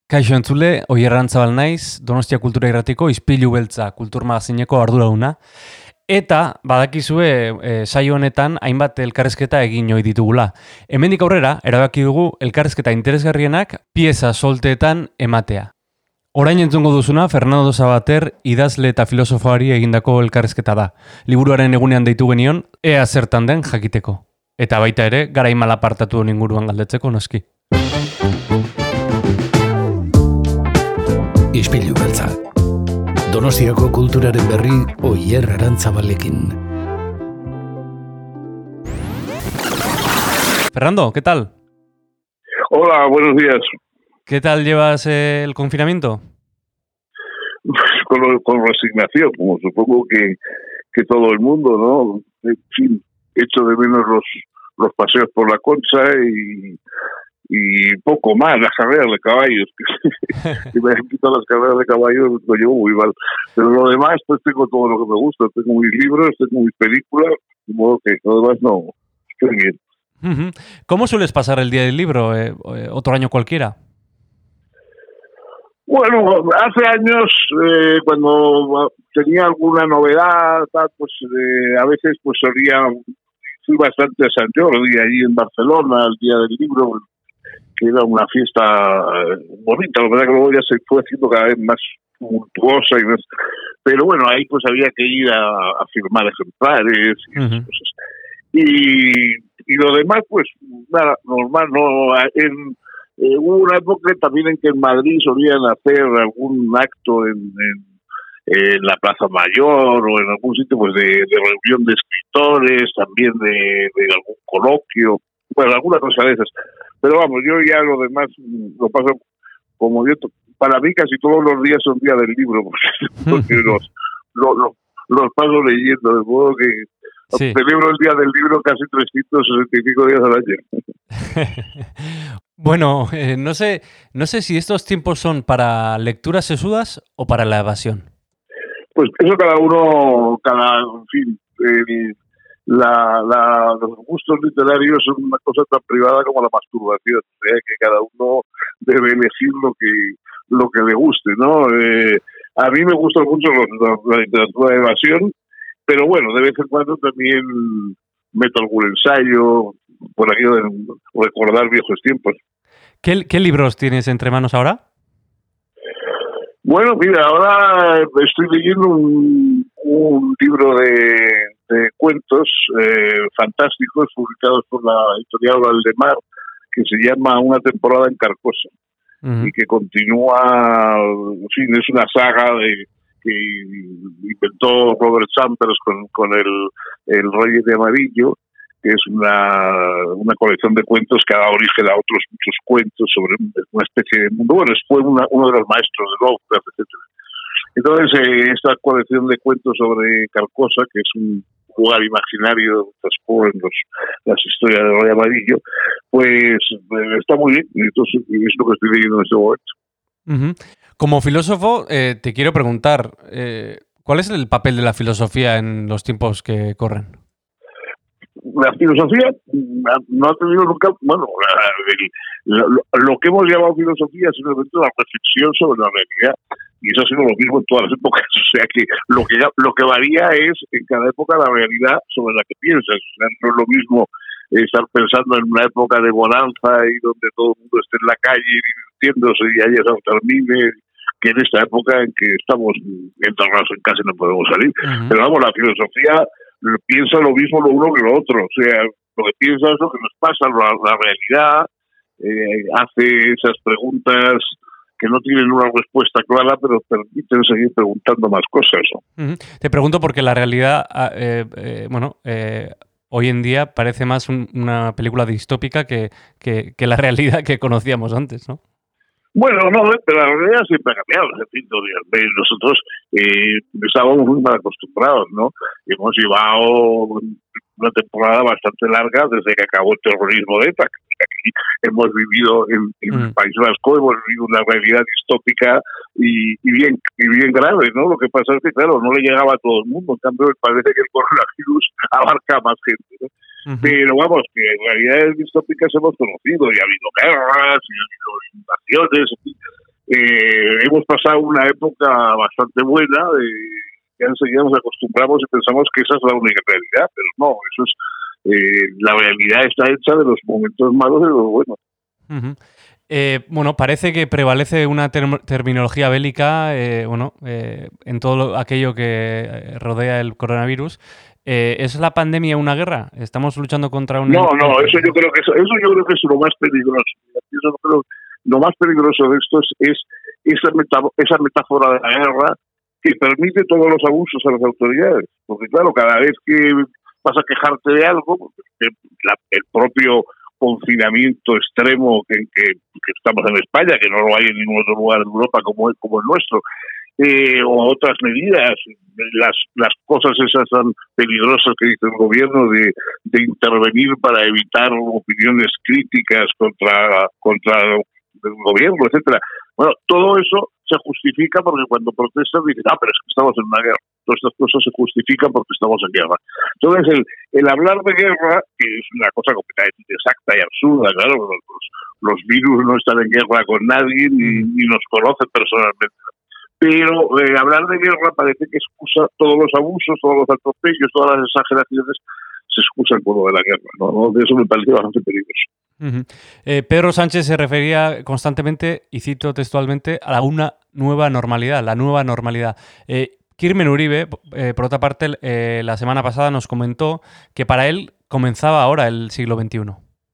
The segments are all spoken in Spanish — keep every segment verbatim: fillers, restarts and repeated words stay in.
Kaixo entzule, Oier Arantzabal naiz, Donostia Kultura Irratiko Ispilu Beltza kulturmagazineko arduraduna. Eta, badakizue, e, saio honetan hainbat elkarrezketa egin ohi ditugula. Hemendik aurrera, erabaki dugu elkarrezketa interesgarrienak pieza solteetan ematea. Orain entzungo duzuna, Fernando Sabater idazle eta filosofoari egindako elkarrezketa da. Liburuaren egunean deitu genion, ea zertan den jakiteko. Eta baita ere, garai malapartatu inguruan galdetzeko noski. Ispilu Beltza. Donostiako kulturaren berri Oier Arantzabalekin. Fernando, ¿qué tal? Hola, buenos días. ¿Qué tal llevas eh, el confinamiento? Con, con resignación, como supongo que, que todo el mundo, ¿no? En fin, echo de menos los, los paseos por la Concha y... y poco más, las carreras de caballos. Si me han quitado las carreras de caballos, lo llevo muy mal. Pero lo demás, pues tengo todo lo que me gusta. Tengo mis libros, tengo mis películas, de modo que lo demás no, estoy bien. Uh-huh. ¿Cómo sueles pasar el día del libro? Eh, ¿Otro año cualquiera? Bueno, hace años, eh, cuando tenía alguna novedad, tal, pues eh, a veces pues solía, fui bastante a San Jordi, allí en Barcelona, el día del libro, que era una fiesta bonita, la verdad que luego ya se fue haciendo cada vez más tumultuosa y más, pero bueno, ahí pues había que ir a, a firmar ejemplares y uh-huh. esas cosas. Y, y lo demás, pues nada, normal, no, en, eh, hubo una época también en que en Madrid solían hacer algún acto en, en, en la Plaza Mayor o en algún sitio pues de, de reunión de escritores, también de, de algún coloquio, bueno, alguna cosa de esas. Pero vamos, yo ya lo demás lo paso como yo, para mí casi todos los días son días del libro, porque, porque los, los, los, los paso leyendo, de modo que sí. Celebro el día del libro casi trescientos sesenta y cinco días al año. Bueno, eh, no sé, no sé si estos tiempos son para lecturas sesudas o para la evasión. Pues eso cada uno, cada, en fin, eh, La, la, los gustos literarios son una cosa tan privada como la masturbación, o sea, que cada uno debe elegir lo que lo que le guste, ¿no? Eh, a mí me gusta mucho la, la literatura de evasión, pero bueno, de vez en cuando también meto algún ensayo, por aquello de recordar viejos tiempos. ¿Qué, qué libros tienes entre manos ahora? Bueno, mira, ahora estoy leyendo un, un libro de, de cuentos eh, fantásticos publicados por la editorial Valdemar, que se llama Una temporada en Carcosa, uh-huh. y que continúa, en fin, es una saga de, que inventó Robert Chambers con, con el, el Rey de Amarillo, que es una, una colección de cuentos que ha dado origen a otros muchos cuentos sobre una especie de mundo. Bueno, fue una, uno de los maestros de Lovecraft, etcétera. Entonces, eh, esta colección de cuentos sobre Carcosa, que es un lugar imaginario donde transcurren los, las historias del Rey Amarillo, pues eh, está muy bien, y entonces es lo que estoy leyendo en este momento. Uh-huh. Como filósofo, eh, te quiero preguntar, eh, ¿cuál es el papel de la filosofía en los tiempos que corren? La filosofía no ha tenido nunca, bueno, el, lo, lo que hemos llamado filosofía es simplemente la reflexión sobre la realidad, y eso ha sido lo mismo en todas las épocas, o sea que lo que lo que varía es en cada época la realidad sobre la que piensas. O sea, no es lo mismo estar pensando en una época de bonanza y donde todo el mundo esté en la calle divirtiéndose y haya eso termine, que en esta época en que estamos encerrados en casa y no podemos salir. Uh-huh. Pero vamos, la filosofía piensa lo mismo lo uno que lo otro, o sea, lo que piensa es lo que nos pasa, la, la realidad, eh, hace esas preguntas que no tienen una respuesta clara, pero permiten seguir preguntando más cosas, ¿no? Uh-huh. Te pregunto porque la realidad, eh, eh, bueno, eh, hoy en día parece más un, una película distópica que, que, que la realidad que conocíamos antes, ¿no? Bueno, no, pero la realidad siempre ha cambiado. En fin, nosotros eh, estábamos muy mal acostumbrados, ¿no? Hemos llevado una temporada bastante larga desde que acabó el terrorismo de ETA. Aquí hemos vivido en, en mm. el País Vasco, hemos vivido una realidad distópica y, y bien y bien grave, ¿no? Lo que pasa es que, claro, no le llegaba a todo el mundo. En cambio, parece que el coronavirus abarca a más gente, ¿no? Uh-huh. Pero vamos, que realidades distópicas hemos conocido y ha habido guerras y ha habido invasiones. eh, hemos pasado una época bastante buena, de, ya enseguida nos acostumbramos y pensamos que esa es la única realidad, pero no, eso es eh, la realidad está hecha de los momentos malos y de los buenos. Uh-huh. Eh, bueno, parece que prevalece una term- terminología bélica eh, bueno, eh, en todo lo, aquello que rodea el coronavirus. Eh, ¿Es la pandemia una guerra? ¿Estamos luchando contra una...? No, no, eso yo creo que eso, eso yo creo que es lo más peligroso. Eso creo, lo más peligroso de esto es, es esa, meta, esa metáfora de la guerra que permite todos los abusos a las autoridades. Porque claro, cada vez que vas a quejarte de algo, la, el propio confinamiento extremo que, que, que estamos en España, que no lo hay en ningún otro lugar de Europa como, como el nuestro, eh, o otras medidas, las las cosas esas tan peligrosas que dice el gobierno de, de intervenir para evitar opiniones críticas contra, contra el gobierno, etcétera. Bueno, todo eso se justifica porque cuando protestan dicen, ah, pero es que estamos en una guerra. Todas estas cosas se justifican porque estamos en guerra. Entonces, el, el hablar de guerra, que es una cosa completamente exacta y absurda, claro, los, los virus no están en guerra con nadie ni, ni nos conocen personalmente. Pero eh, hablar de guerra parece que excusa todos los abusos, todos los atropellos, todas las exageraciones, se excusan por lo de la guerra, ¿no? De eso me parece bastante peligroso. Uh-huh. Eh, Pedro Sánchez se refería constantemente, y cito textualmente, a una nueva normalidad, la nueva normalidad. Eh, Kirmen Uribe, eh, por otra parte, eh, la semana pasada nos comentó que para él comenzaba ahora el siglo veintiuno.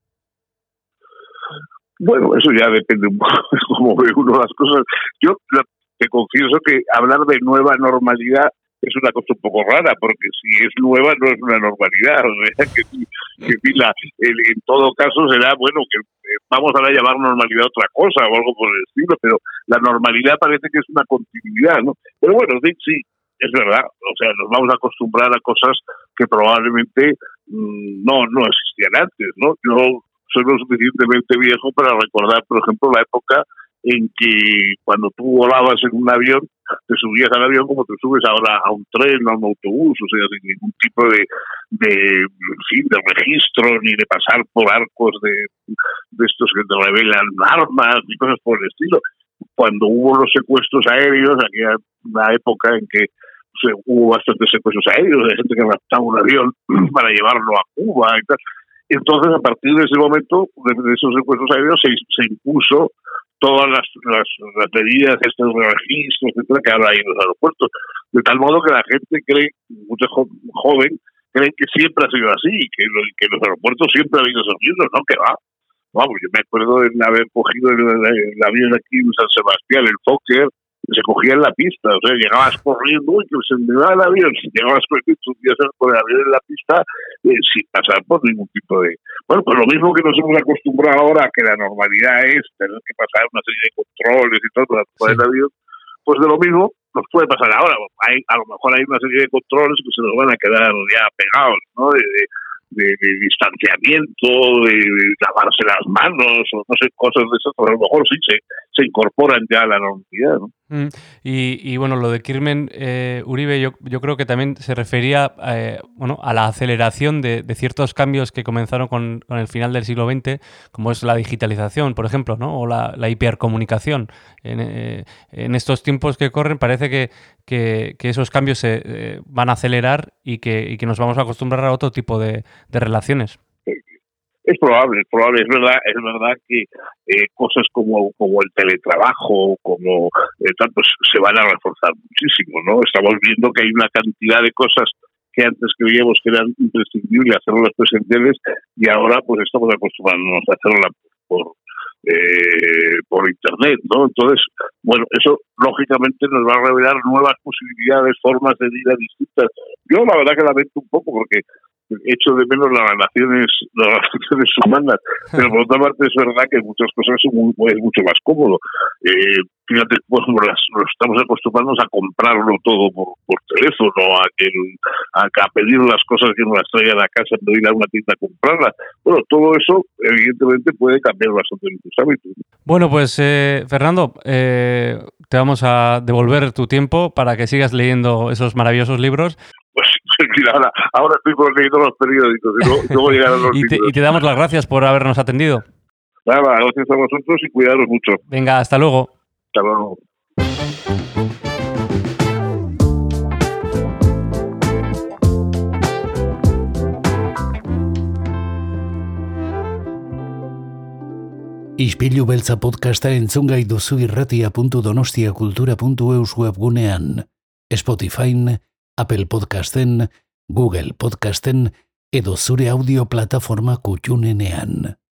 Bueno, eso ya depende un poco de cómo ve uno las cosas. Yo te confieso que hablar de nueva normalidad es una cosa un poco rara, porque si es nueva no es una normalidad. O sea, que, que la, el, en todo caso será, bueno, que eh, vamos a llamar normalidad otra cosa o algo por el estilo, pero la normalidad parece que es una continuidad, ¿no? Pero bueno, sí, sí, es verdad. O sea, nos vamos a acostumbrar a cosas que probablemente mmm, no, no existían antes, ¿no? Yo soy lo suficientemente viejo para recordar, por ejemplo, la época en que cuando tú volabas en un avión, te subías al avión como te subes ahora a un tren, a un autobús, o sea, sin ningún tipo de, de, en fin, de registro, ni de pasar por arcos de, de estos que te revelan armas, ni cosas por el estilo. Cuando hubo los secuestros aéreos, aquella una época en que o sea, hubo bastantes secuestros aéreos, de gente que raptaba un avión para llevarlo a Cuba y tal. Entonces, a partir de ese momento, de, de esos secuestros aéreos, se, se impuso todas las, las, las medidas, estos registros, etcétera, que ahora hay en los aeropuertos. De tal modo que la gente cree, mucha jo, joven, cree que siempre ha sido así, que, lo, que los aeropuertos siempre han habido esos mismos, ¿no? Que va. Vamos, yo me acuerdo de haber cogido el, el, el avión aquí en San Sebastián, el Fokker, se cogía en la pista, o sea, llegabas corriendo, uy, que se me va el avión, si llegabas corriendo, subías con el avión en la pista, eh, sin pasar por ningún tipo de... Bueno, pues lo mismo que nos hemos acostumbrado ahora, que la normalidad es tener que pasar una serie de controles y todo para poder sí. el avión, pues de lo mismo nos puede pasar ahora. Hay, a lo mejor hay una serie de controles que se nos van a quedar ya pegados, ¿no? De, de, de, de distanciamiento, de, de lavarse las manos, o no sé, cosas de esas, pero a lo mejor sí se, se incorporan ya a la normalidad, ¿no? Mm, y, y bueno, lo de Kirmen eh, Uribe yo, yo creo que también se refería eh, bueno, a la aceleración de, de ciertos cambios que comenzaron con, con el final del siglo veinte, como es la digitalización, por ejemplo, ¿no? O la, la hipercomunicación. En, eh, en estos tiempos que corren parece que, que, que esos cambios se eh, van a acelerar y que, y que nos vamos a acostumbrar a otro tipo de, de relaciones. Es probable, es probable, es verdad, es verdad que eh, cosas como, como el teletrabajo, como eh, tal, pues se van a reforzar muchísimo, ¿no? Estamos viendo que hay una cantidad de cosas que antes creíamos que eran imprescindibles hacerlas presenciales y ahora pues estamos acostumbrándonos a hacerlas por, por eh, por internet, ¿no? Entonces, bueno, eso lógicamente nos va a revelar nuevas posibilidades, formas de vida distintas. Yo la verdad que lamento un poco porque echo de menos las relaciones, las relaciones humanas, pero por otra parte es verdad que muchas cosas son muy, es mucho más cómodo. Eh, fíjate, pues las, nos estamos acostumbrándonos a comprarlo todo por, por teléfono, a que a, a pedir las cosas que nos las traigan a casa en vez de ir a una tienda a comprarlas. Bueno, todo eso evidentemente puede cambiar bastante nuestros hábitos. Bueno, pues eh, Fernando, eh, te vamos a devolver tu tiempo para que sigas leyendo esos maravillosos libros. Pues mira, ahora, ahora estoy por leyendo los periódicos y luego, luego llegar a los y, te, libros. Y te damos las gracias por habernos atendido. Nada, gracias a vosotros y cuidaros mucho. Venga, hasta luego. Hasta luego. Ispilu beltza podcasta entzungai duzu irratia puntu donostia kultura puntu eus webgunean, Spotifyn, Apple Podcasten, Google Podcasten edo zure audio plataforma kutxunenean.